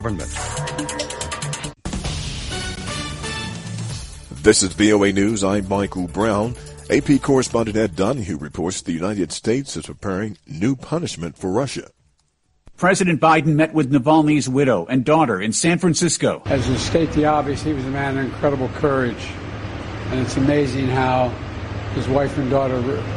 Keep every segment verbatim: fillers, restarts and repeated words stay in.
government. This is V O A News. I'm Michael Brown. A P correspondent Ed Donahue reports the United States is preparing new punishment for Russia. President Biden met with Navalny's widow and daughter in San Francisco. As to state the obvious, he was a man of incredible courage. And it's amazing how his wife and daughter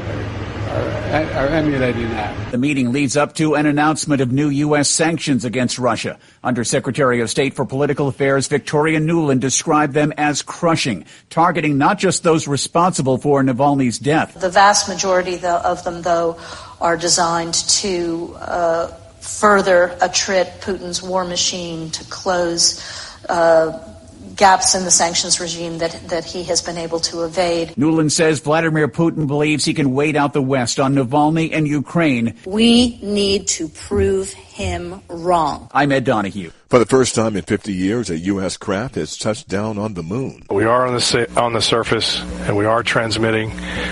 are, are emulating that. The meeting leads up to an announcement of new U S sanctions against Russia. Undersecretary of State for Political Affairs Victoria Nuland described them as crushing, targeting not just those responsible for Navalny's death. The vast majority of them, though, are designed to uh, further attrit Putin's war machine, to close uh, gaps in the sanctions regime that, that he has been able to evade. Nuland says Vladimir Putin believes he can wait out the West on Navalny and Ukraine. We need to prove him wrong. I'm Ed Donahue. For the first time in fifty years, a U S craft has touched down on the moon. We are on the on the surface, and we are transmitting,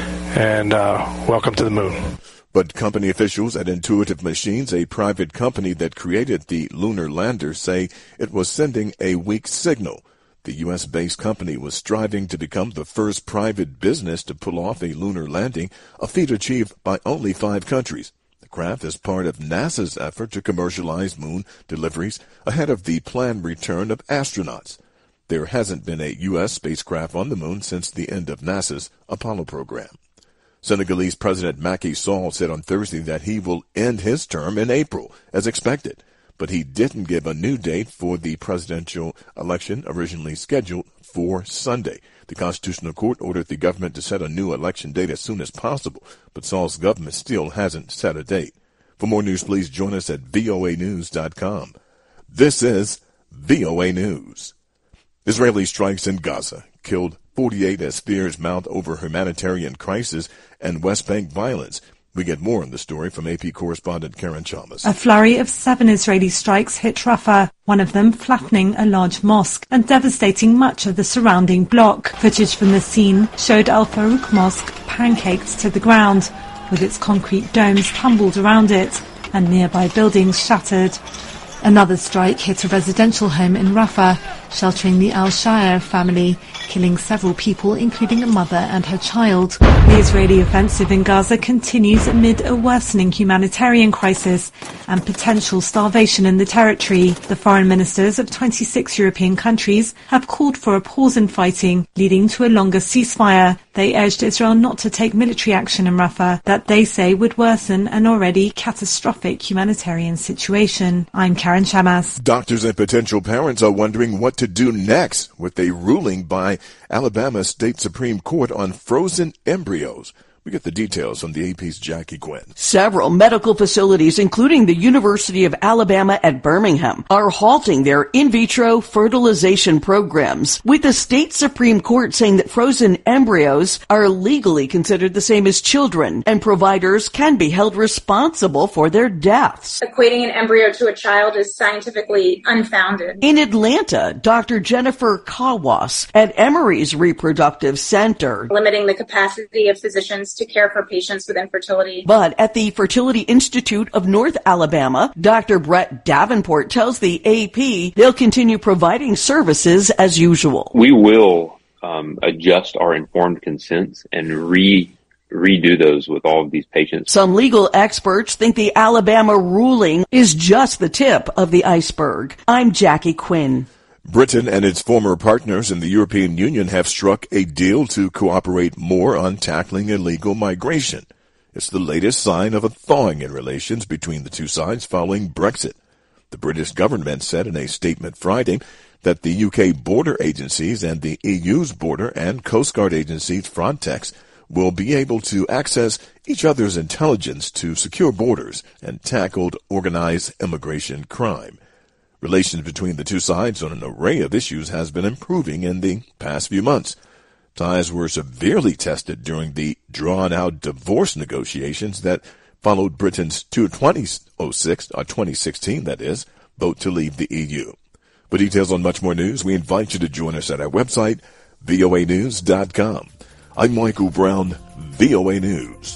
and uh, welcome to the moon. But company officials at Intuitive Machines, a private company that created the lunar lander, say it was sending a weak signal. The U S-based company was striving to become the first private business to pull off a lunar landing, a feat achieved by only five countries. The craft is part of NASA's effort to commercialize moon deliveries ahead of the planned return of astronauts. There hasn't been a U S spacecraft on the moon since the end of NASA's Apollo program. Senegalese President Macky Sall said on Thursday that he will end his term in April, as expected. But he didn't give a new date for the presidential election originally scheduled for Sunday. The Constitutional Court ordered the government to set a new election date as soon as possible, but Sall's government still hasn't set a date. For more news, please join us at V O A news dot com. This is V O A News. Israeli strikes in Gaza killed forty-eight as fears mount over humanitarian crisis and West Bank violence. We get more on the story from A P correspondent Karen Chalmers. A flurry of seven Israeli strikes hit Rafah, one of them flattening a large mosque and devastating much of the surrounding block. Footage from the scene showed Al Farouk Mosque pancaked to the ground, with its concrete domes tumbled around it and nearby buildings shattered. Another strike hit a residential home in Rafah, sheltering the Al-Shayer family, killing several people, including a mother and her child. The Israeli offensive in Gaza continues amid a worsening humanitarian crisis and potential starvation in the territory. The foreign ministers of twenty-six European countries have called for a pause in fighting, leading to a longer ceasefire. They urged Israel not to take military action in Rafah that they say would worsen an already catastrophic humanitarian situation. I'm Karen Shamas. Doctors and potential parents are wondering what to do next with a ruling by Alabama State Supreme Court on frozen embryos. We get the details from the A P's Jackie Quinn. Several medical facilities, including the University of Alabama at Birmingham, are halting their in vitro fertilization programs, with the state Supreme Court saying that frozen embryos are legally considered the same as children, and providers can be held responsible for their deaths. Equating an embryo to a child is scientifically unfounded. In Atlanta, Doctor Jennifer Kawas at Emory's Reproductive Center, limiting the capacity of physicians to care for patients with infertility. But at the Fertility Institute of North Alabama, Doctor Brett Davenport tells the A P they'll continue providing services as usual. We will um, adjust our informed consents and re redo those with all of these patients. Some legal experts think the Alabama ruling is just the tip of the iceberg. I'm Jackie Quinn. Britain and its former partners in the European Union have struck a deal to cooperate more on tackling illegal migration. It's the latest sign of a thawing in relations between the two sides following Brexit. The British government said in a statement Friday that the U K border agencies and the E U's border and Coast Guard agency Frontex will be able to access each other's intelligence to secure borders and tackle organized immigration crime. Relations between the two sides on an array of issues has been improving in the past few months. Ties were severely tested during the drawn-out divorce negotiations that followed Britain's twenty sixteen, that is, vote to leave the E U. For details on much more news, we invite you to join us at our website, V O A news dot com. I'm Michael Brown, V O A News.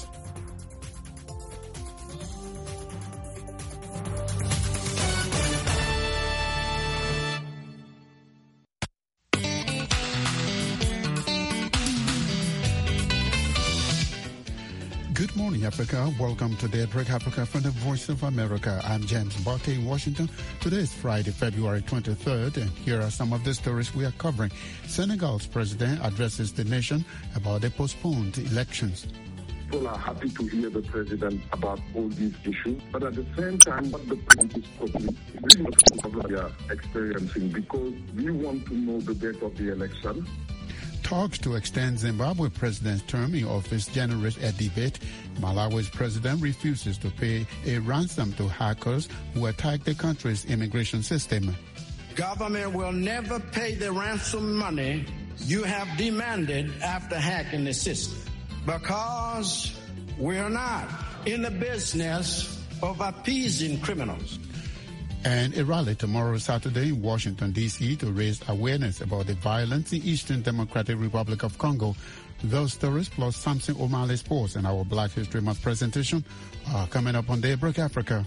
morning, Africa. Welcome to Daybreak Africa from the Voice of America. I'm James Barty in Washington. Today is Friday, February twenty-third, and here are some of the stories we are covering. Senegal's president addresses the nation about the postponed elections. People are happy to hear the president about all these issues, but at the same time, what the president is proposing is really not the problem we are experiencing, because we want to know the date of the election. Talks to extend Zimbabwe president's term in office generate a debate. Malawi's president refuses to pay a ransom to hackers who attack the country's immigration system. Government will never pay the ransom money you have demanded after hacking the system, because we're not in the business of appeasing criminals. And a rally tomorrow, Saturday, in Washington, D C to raise awareness about the violence in Eastern Democratic Republic of Congo. Those stories plus Samson O'Malley Sports and our Black History Month presentation are coming up on Daybreak Africa.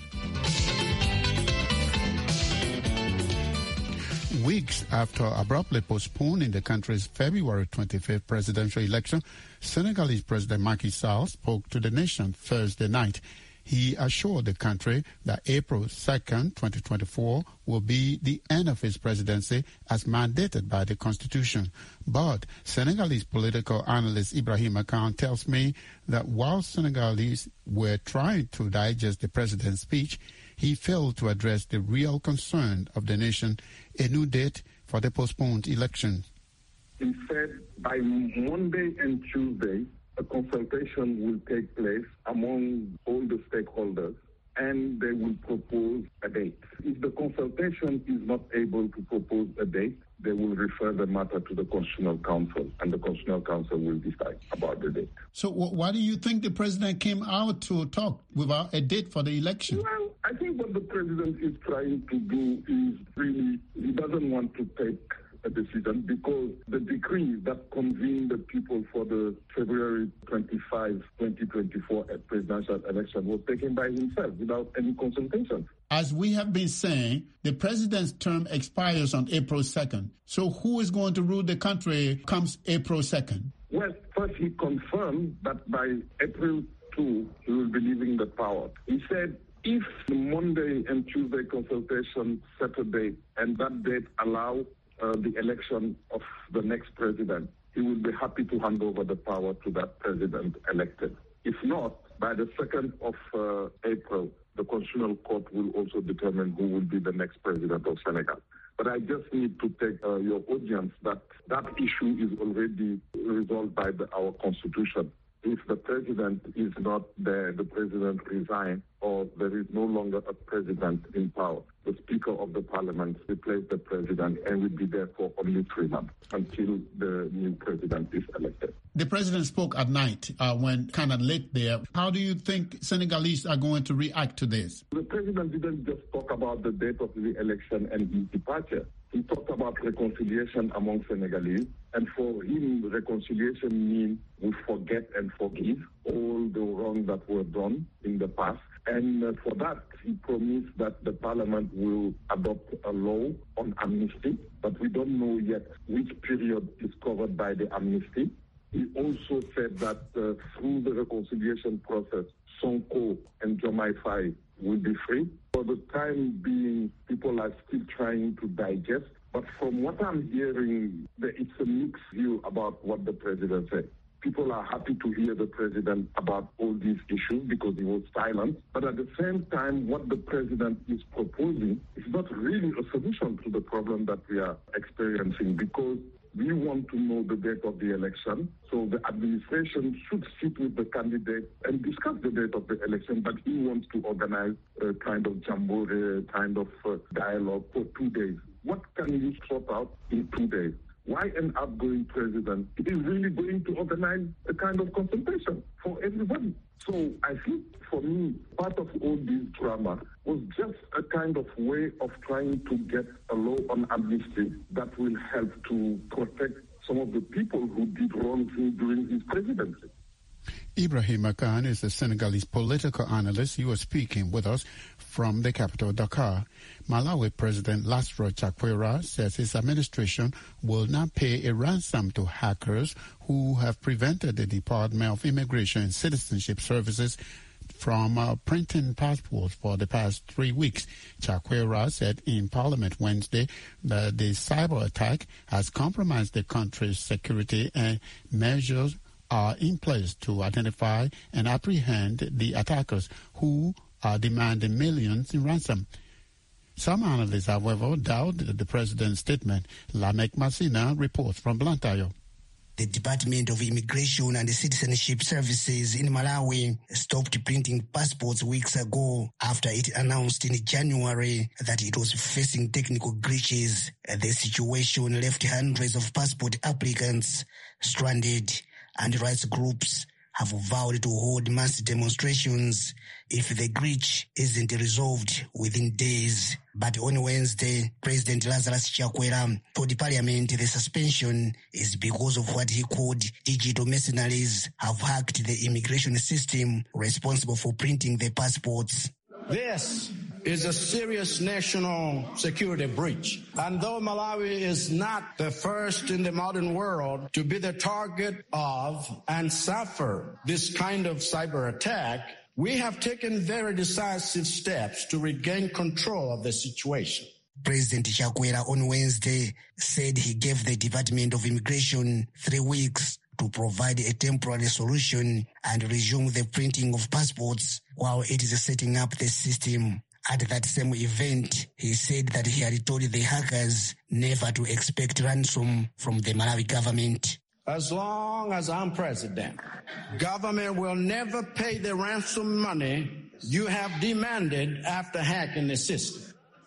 Weeks after abruptly postponing the country's February twenty-fifth presidential election, Senegalese President Macky Sall spoke to the nation Thursday night. He assured the country that April second, twenty twenty-four will be the end of his presidency as mandated by the Constitution. But Senegalese political analyst Ibrahim Khan tells me that while Senegalese were trying to digest the president's speech, he failed to address the real concern of the nation, a new date for the postponed election. He said by Monday and Tuesday, a consultation will take place among all the stakeholders, and they will propose a date. If the consultation is not able to propose a date, they will refer the matter to the Constitutional Council, and the Constitutional Council will decide about the date. So why do you think the president came out to talk without a date for the election? Well, I think what the president is trying to do is really, he doesn't want to take a decision, because the decree that convened the people for the February twenty-fifth, twenty twenty-four presidential election was taken by himself without any consultation. As we have been saying, the president's term expires on April second. So who is going to rule the country comes April second? Well, first he confirmed that by April second, he will be leaving the power. He said if the Monday and Tuesday consultation set a date, and that date allow Uh, the election of the next president, he will be happy to hand over the power to that president elected. If not, by the second of uh, April, the Constitutional Court will also determine who will be the next president of Senegal. But I just need to take uh, your audience that that issue is already resolved by the, our Constitution. If the president is not there, the president resigns, or there is no longer a president in power, the Speaker of the Parliament replaces the president and will be there for only three months until the new president is elected. The president spoke at night uh, when kind of late there. How do you think Senegalese are going to react to this? The president didn't just talk about the date of the election and his departure. He talked about reconciliation among Senegalese, and for him, reconciliation means we forget and forgive all the wrong that were done in the past. And uh, for that, he promised that the parliament will adopt a law on amnesty, but we don't know yet which period is covered by the amnesty. He also said that uh, through the reconciliation process, Sonko and Diomaye Faye will be free. For the time being, people are still trying to digest. But from what I'm hearing, it's a mixed view about what the president said. People are happy to hear the president about all these issues because he was silent. But at the same time, what the president is proposing is not really a solution to the problem that we are experiencing, because we want to know the date of the election. So the administration should sit with the candidate and discuss the date of the election, but he wants to organize a kind of jamboree, kind of uh, dialogue for two days. What can you sort out in two days? Why an outgoing president is really going to organize a kind of consultation for everybody? So I think for me, part of all this drama was just a kind of way of trying to get a law on amnesty that will help to protect some of the people who did wrong during his presidency. Ibrahim Akan is a Senegalese political analyst. He was speaking with us from the capital, Dakar. Malawi President Lasro Chakwera says his administration will not pay a ransom to hackers who have prevented the Department of Immigration and Citizenship Services from uh, printing passports for the past three weeks. Chakwera said in Parliament Wednesday that the cyber attack has compromised the country's security and measures are in place to identify and apprehend the attackers who are demanding millions in ransom. Some analysts, however, doubt the president's statement. Lamek Masina reports from Blantyre. The Department of Immigration and Citizenship Services in Malawi stopped printing passports weeks ago after it announced in January that it was facing technical glitches. The situation left hundreds of passport applicants stranded, and rights groups have vowed to hold mass demonstrations if the glitch isn't resolved within days. But on Wednesday, President Lazarus Chakwera told Parliament the suspension is because of what he called digital mercenaries have hacked the immigration system responsible for printing the passports. This is a serious national security breach. And though Malawi is not the first in the modern world to be the target of and suffer this kind of cyber attack, we have taken very decisive steps to regain control of the situation. President Chakwera on Wednesday said he gave the Department of Immigration three weeks to provide a temporary solution and resume the printing of passports while it is setting up the system. At that same event, he said that he had told the hackers never to expect ransom from the Malawi government. As long as I'm president, government will never pay the ransom money you have demanded after hacking the system,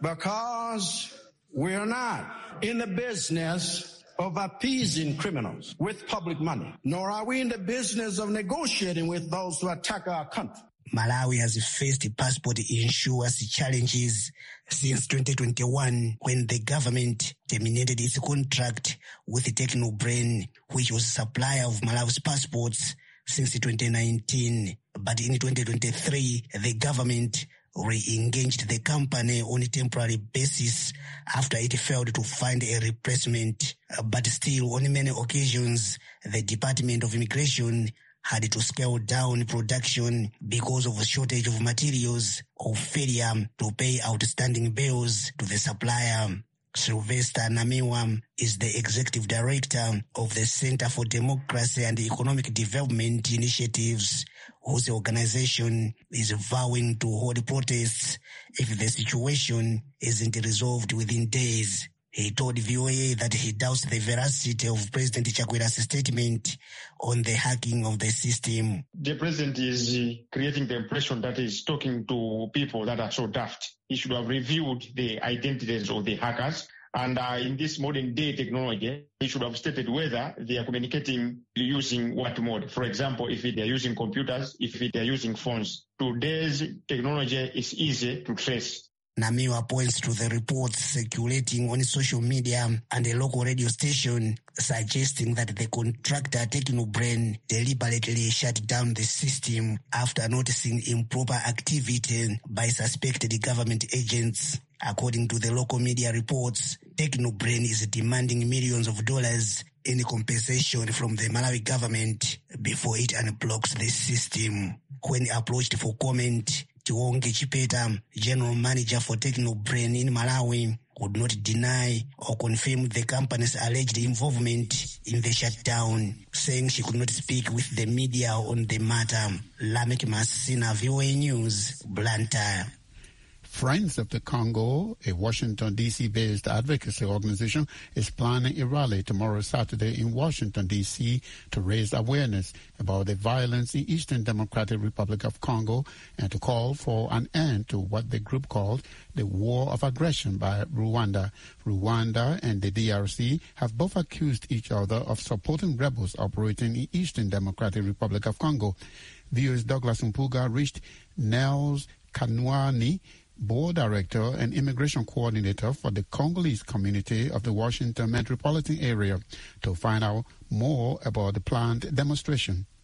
because we're not in the business of appeasing criminals with public money, nor are we in the business of negotiating with those who attack our country. Malawi has faced passport insurance challenges since twenty twenty-one when the government terminated its contract with Technobrain, which was a supplier of Malawi's passports since twenty nineteen. But in twenty twenty-three, the government re-engaged the company on a temporary basis after it failed to find a replacement. But still, on many occasions, the Department of Immigration had to scale down production because of a shortage of materials or failure to pay outstanding bills to the supplier. Sylvester Namiwa is the executive director of the Center for Democracy and Economic Development Initiatives, whose organization is vowing to hold protests if the situation isn't resolved within days. He told V O A that he doubts the veracity of President Chakwera's statement on the hacking of the system. The president is uh, creating the impression that he's talking to people that are so daft. He should have reviewed the identities of the hackers. And uh, in this modern day technology, he should have stated whether they are communicating using what mode. For example, if they are using computers, if they are using phones. Today's technology is easy to trace. Namiwa points to the reports circulating on social media and a local radio station suggesting that the contractor Technobrain deliberately shut down the system after noticing improper activity by suspected government agents. According to the local media reports, Technobrain is demanding millions of dollars in compensation from the Malawi government before it unblocks the system. When approached for comment, Tiwonge Chipeta, general manager for Technobrain in Malawi, would not deny or confirm the company's alleged involvement in the shutdown, saying she could not speak with the media on the matter. Lamek Masina, V O A News, Blantyre. Friends of the Congo, a Washington, D C-based advocacy organization, is planning a rally tomorrow, Saturday, in Washington, D C to raise awareness about the violence in Eastern Democratic Republic of Congo and to call for an end to what the group called the war of aggression by Rwanda. Rwanda and the D R C have both accused each other of supporting rebels operating in Eastern Democratic Republic of Congo. V O A's Douglas Mpuga reached Nels Kanwani, board director and immigration coordinator for the Congolese community of the Washington metropolitan area, to find out more about the planned demonstration.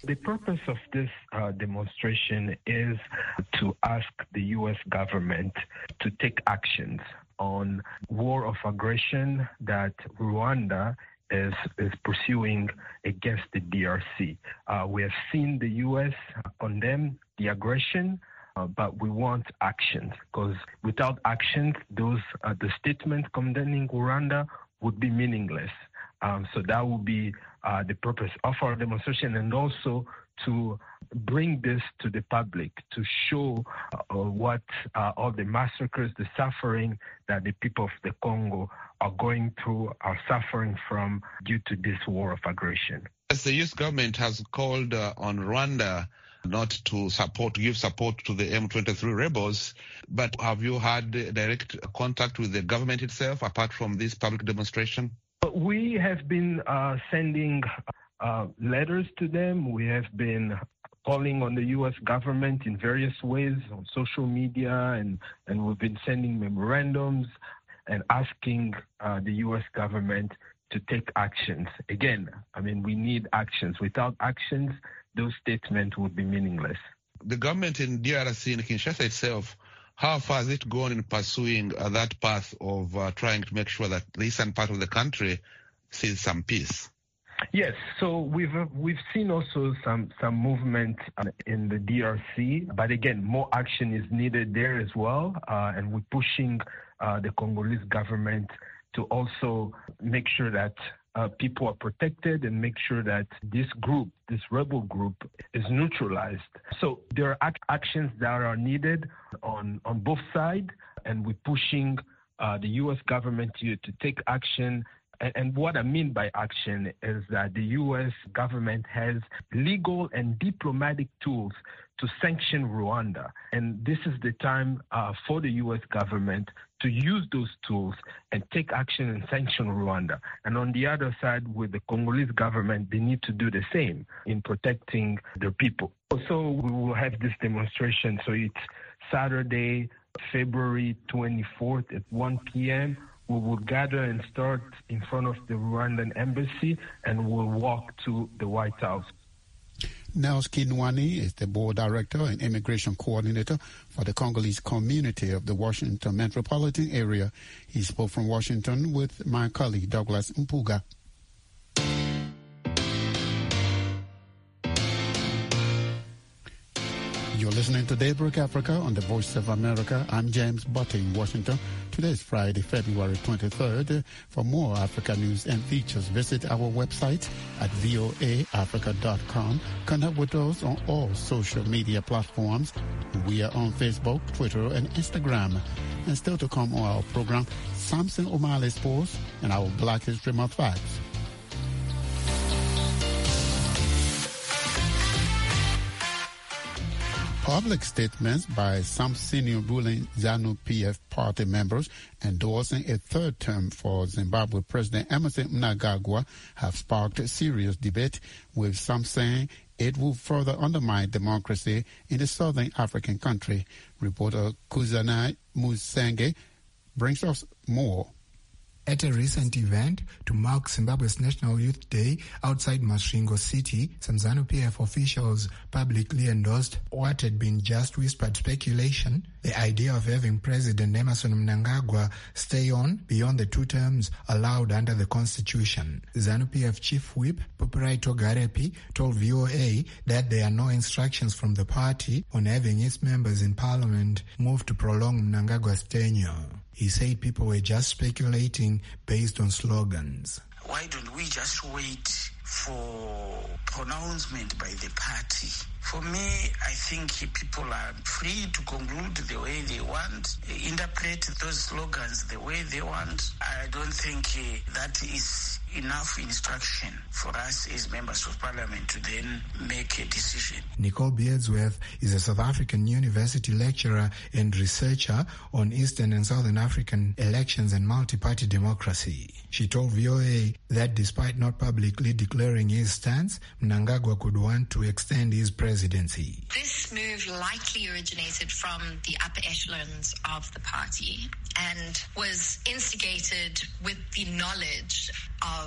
The purpose of this uh, demonstration is to ask the U S government to take actions on war of aggression that Rwanda is, is pursuing against the D R C. Uh, we have seen the U S condemn the aggression, uh, but we want actions, because without actions, those uh, the statement condemning Rwanda would be meaningless. Um, so that would be uh, the purpose of our demonstration, and also to bring this to the public, to show uh, what uh, all the massacres, the suffering that the people of the Congo are going through, are suffering from due to this war of aggression. As the U S government has called uh, on Rwanda not to support, to give support to the M twenty-three rebels, but have you had direct contact with the government itself apart from this public demonstration? We have been uh, sending uh, letters to them. We have been calling on the U S government in various ways on social media, and, and we've been sending memorandums and asking uh, the U S government to take actions. Again, I mean, we need actions. Without actions, those statements would be meaningless. The government in D R C, in Kinshasa itself, how far has it gone in pursuing uh, that path of uh, trying to make sure that the eastern part of the country sees some peace? Yes, so we've uh, we've seen also some some movement uh, in the D R C, but again, more action is needed there as well, uh, and we're pushing uh, the Congolese government to also make sure that uh, people are protected and make sure that this group, this rebel group, is neutralized. So there are ac- actions that are needed on, on both sides, and we're pushing uh, the U S government to, to take action. And, and what I mean by action is that the U S government has legal and diplomatic tools to sanction Rwanda. And this is the time uh, for the U S government to use those tools and take action and sanction Rwanda. And on the other side, with the Congolese government, they need to do the same in protecting their people. So we will have this demonstration. So it's Saturday, February twenty-fourth at one p.m. We will gather and start in front of the Rwandan embassy, and we'll walk to the White House. Nels Kinwani is the board director and immigration coordinator for the Congolese community of the Washington metropolitan area. He spoke from Washington with my colleague Douglas Mpuga. You're listening to Daybreak Africa on the Voice of America. I'm James Butte in Washington. Today is Friday, February twenty-third. For more Africa news and features, visit our website at voa africa dot com. Connect with us on all social media platforms. We are on Facebook, Twitter, and Instagram. And still to come on our program, Samson O'Malley Sports and our Black History Month facts. Public statements by some senior ruling ZANU-P F party members endorsing a third term for Zimbabwe President Emmerson Mnangagwa have sparked a serious debate, with some saying it will further undermine democracy in the southern African country. Reporter Kuzana Musenge brings us more. At a recent event to mark Zimbabwe's National Youth Day outside Masvingo City, some ZANU-P F officials publicly endorsed what had been just whispered speculation, the idea of having President Emmerson Mnangagwa stay on beyond the two terms allowed under the Constitution. ZANU-P F Chief Whip Poperaito Garepi told V O A that there are no instructions from the party on having its members in parliament move to prolong Mnangagwa's tenure. He said people were just speculating based on slogans. Why don't we just wait for pronouncement by the party? For me, I think people are free to conclude the way they want, interpret those slogans the way they want. I don't think uh, that is enough instruction for us as members of parliament to then make a decision. Nicole Beardsworth is a South African university lecturer and researcher on Eastern and Southern African elections and multi-party democracy. She told V O A that despite not publicly declaring his stance, Mnangagwa could want to extend his presidency. This move likely originated from the upper echelons of the party and was instigated with the knowledge of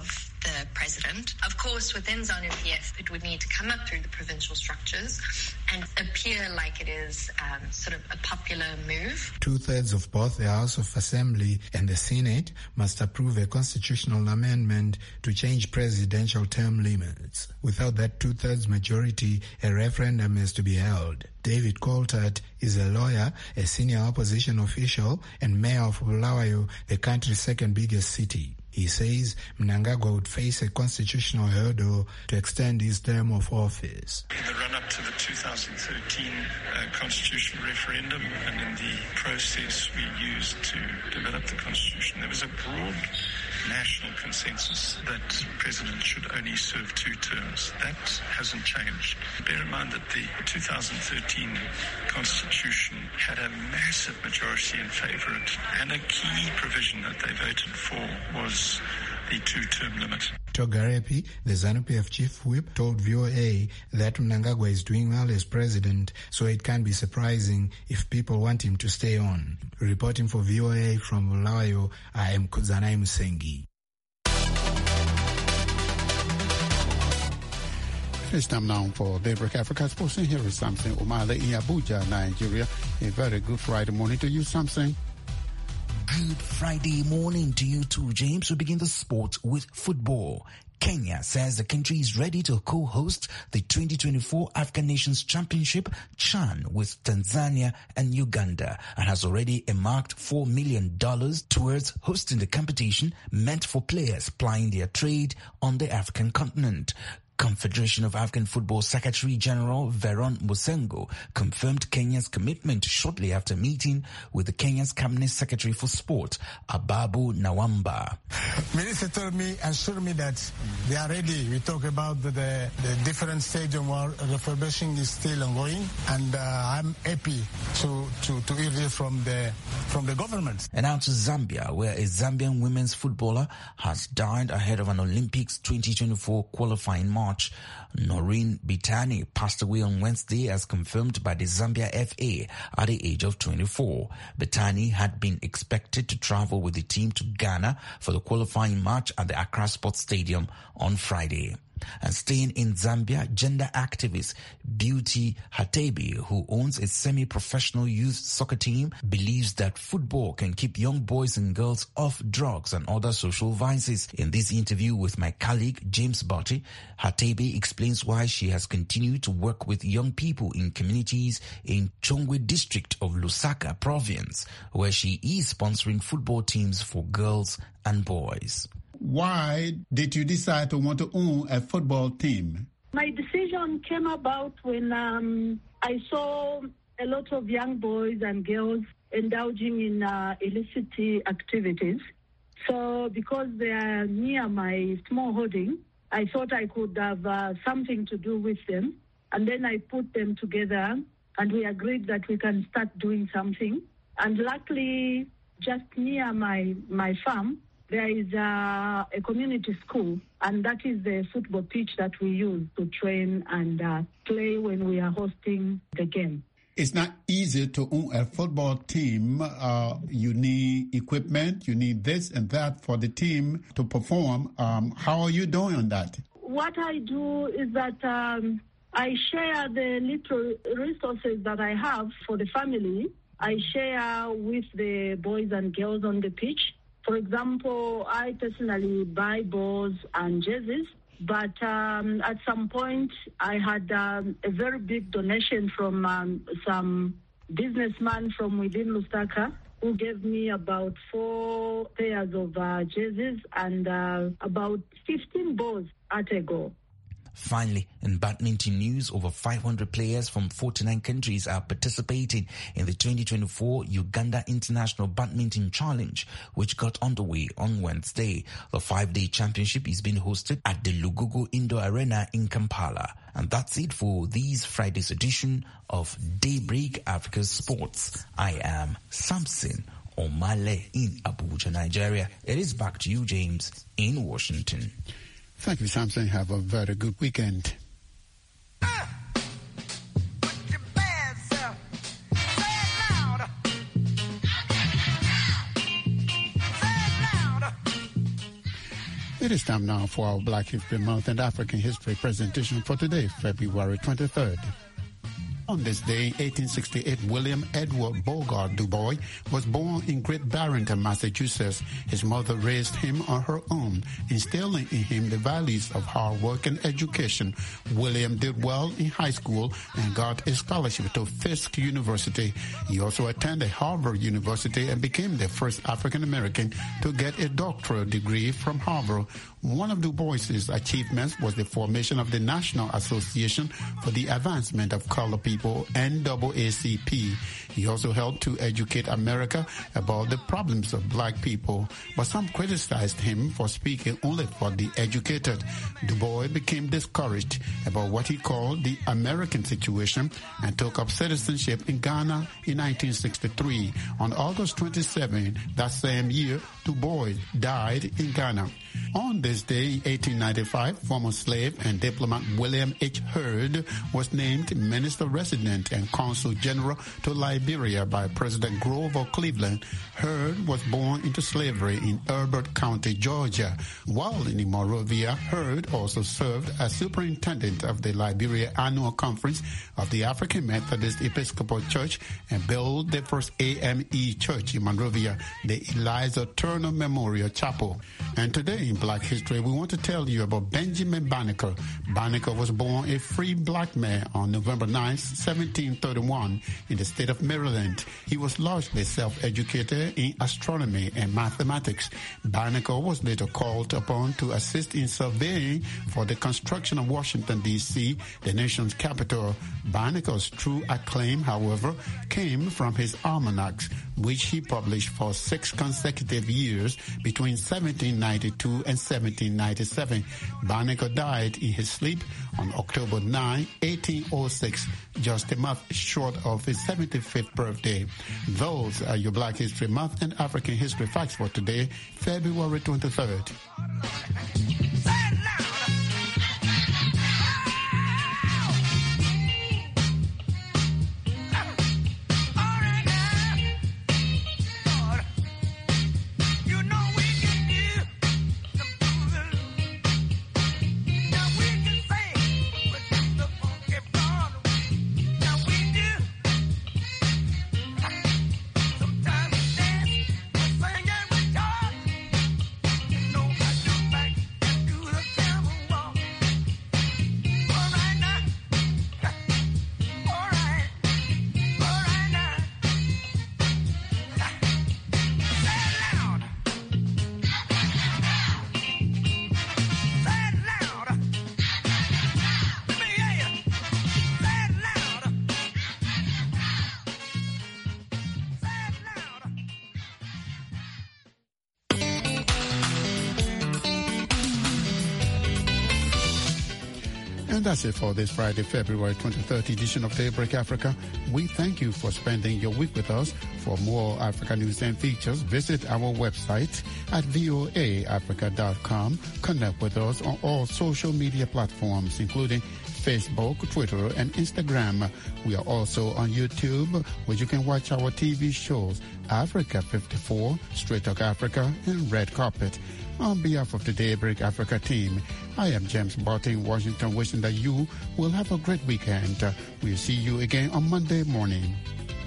the president. Of course, within ZANU-P F, it would need to come up through the provincial structures and appear like it is um, sort of a popular move. Two-thirds of both the House of Assembly and the Senate must approve a constitutional amendment to change presidential term limits. Without that two-thirds majority, a referendum is to be held. David Coulthard is a lawyer, a senior opposition official, and mayor of Bulawayo, the country's second biggest city. He says Mnangagwa would face a constitutional hurdle to extend his term of office. In the run-up to the two thousand thirteen uh, constitutional referendum and in the process we used to develop the constitution, there was a broad national consensus that the president should only serve two terms. That hasn't changed. Bear in mind that the two thousand thirteen constitution had a massive majority in favour of it, and a key provision that they voted for was the two-term limit. Togarepi, the ZANU-P F chief whip, told V O A that Mnangagwa is doing well as president, so it can't be surprising if people want him to stay on. Reporting for V O A from Bulawayo, I am Kudzanai Musengi. It's time now for Daybreak Africa Sports, and here is Samson Omale in Abuja, Nigeria. A very good Friday morning to you, Samson. Good Friday morning to you too, James. We begin the sport with football. Kenya says the country is ready to co-host the twenty twenty-four African Nations Championship CHAN with Tanzania and Uganda, and has already earmarked four million dollars towards hosting the competition meant for players plying their trade on the African continent. Confederation of African Football Secretary General Veron Musengo confirmed Kenya's commitment shortly after meeting with the Kenya's Cabinet Secretary for Sport, Ababu Nawamba. Minister told me, assured me that they are ready. We talk about the, the, the different stadium where refurbishing is still ongoing, and uh, I'm happy to, to, to hear from the, from the government. And now to Zambia, where a Zambian women's footballer has died ahead of an Olympics twenty twenty-four qualifying match. March. Noreen Bitani passed away on Wednesday as confirmed by the Zambia F A at the age of twenty-four. Bitani had been expected to travel with the team to Ghana for the qualifying match at the Accra Sports Stadium on Friday. And staying in Zambia, gender activist Beauty Hatebi, who owns a semi-professional youth soccer team, believes that football can keep young boys and girls off drugs and other social vices. In this interview with my colleague James Botti, Hatebi explains why she has continued to work with young people in communities in Chongwe district of Lusaka province, where she is sponsoring football teams for girls and boys. Why did you decide to want to own a football team? My decision came about when um, I saw a lot of young boys and girls indulging in uh, illicit activities. So because they are near my small holding, I thought I could have uh, something to do with them. And then I put them together and we agreed that we can start doing something. And luckily, just near my, my farm, there is a, a community school, and that is the football pitch that we use to train and uh, play when we are hosting the game. It's not easy to own a football team. Uh, you need equipment, you need this and that for the team to perform. Um, how are you doing on that? What I do is that um, I share the little resources that I have for the family. I share with the boys and girls on the pitch. For example, I personally buy balls and jerseys, but um, at some point I had um, a very big donation from um, some businessman from within Lusaka who gave me about four pairs of uh, jerseys and uh, about fifteen balls at a go. Finally, in badminton news, over five hundred players from forty-nine countries are participating in the twenty twenty-four Uganda International Badminton Challenge, which got underway on Wednesday. The five-day championship is being hosted at the Lugugu Indoor Arena in Kampala. And that's it for this Friday's edition of Daybreak Africa Sports. I am Samson Omale in Abuja, Nigeria. It is back to you, James, in Washington. Thank you, Samson. Have a very good weekend. It is time now for our Black History Month and African History presentation for today, February twenty-third. On this day, eighteen sixty-eight, William Edward Bogart Du Bois was born in Great Barrington, Massachusetts. His mother raised him on her own, instilling in him the values of hard work and education. William did well in high school and got a scholarship to Fisk University. He also attended Harvard University and became the first African-American to get a doctoral degree from Harvard. One of Du Bois's achievements was the formation of the National Association for the Advancement of Colored People, N double A C P. He also helped to educate America about the problems of black people, but some criticized him for speaking only for the educated. Du Bois became discouraged about what he called the American situation and took up citizenship in Ghana in nineteen sixty-three. On August twenty-seventh, that same year, Du Bois died in Ghana. On this day, in eighteen ninety-five, former slave and diplomat William H. Hurd was named Minister Resident and Consul General to Liberia by President Grover Cleveland. Hurd was born into slavery in Herbert County, Georgia. While in Monrovia, Hurd also served as superintendent of the Liberia Annual Conference of the African Methodist Episcopal Church and built the first A M E church in Monrovia, the Eliza Turner Memorial Chapel. And today in Black History, we want to tell you about Benjamin Banneker. Banneker was born a free black man on November ninth, seventeen thirty-one, in the state of Maryland. He was largely self-educated in astronomy and mathematics. Banneker was later called upon to assist in surveying for the construction of Washington, D C, the nation's capital. Banneker's true acclaim, however, came from his almanacs, which he published for six consecutive years between seventeen ninety-two and seventeen ninety-seven. Banneker died in his sleep on October ninth, eighteen oh six, just a month short of his seventy-fifth birthday. Those are your Black History Month and African History facts for today, February twenty-third. And that's it for this Friday, February twenty-third edition of Daybreak Africa. We thank you for spending your week with us. For more Africa news and features, visit our website at voa africa dot com. Connect with us on all social media platforms, including Facebook, Twitter, and Instagram. We are also on YouTube, where you can watch our T V shows, Africa fifty-four, Straight Talk Africa, and Red Carpet. On behalf of the Daybreak Africa team, I am James Barton in Washington, wishing that you will have a great weekend. We'll see you again on Monday morning.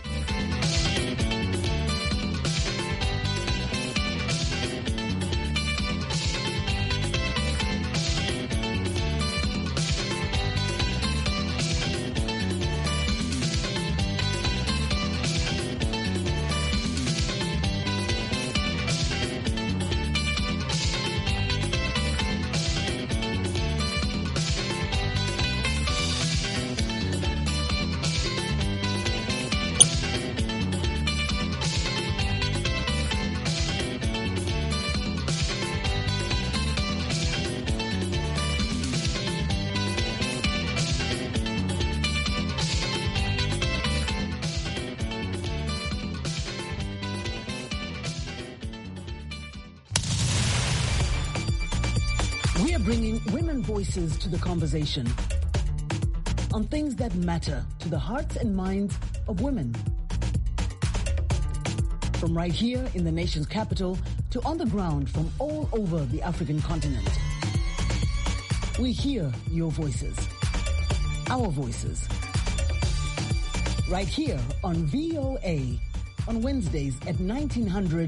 We are bringing women voices to the conversation on things that matter to the hearts and minds of women. From right here in the nation's capital to on the ground from all over the African continent. We hear your voices. Our voices. Right here on V O A on Wednesdays at nineteen hundred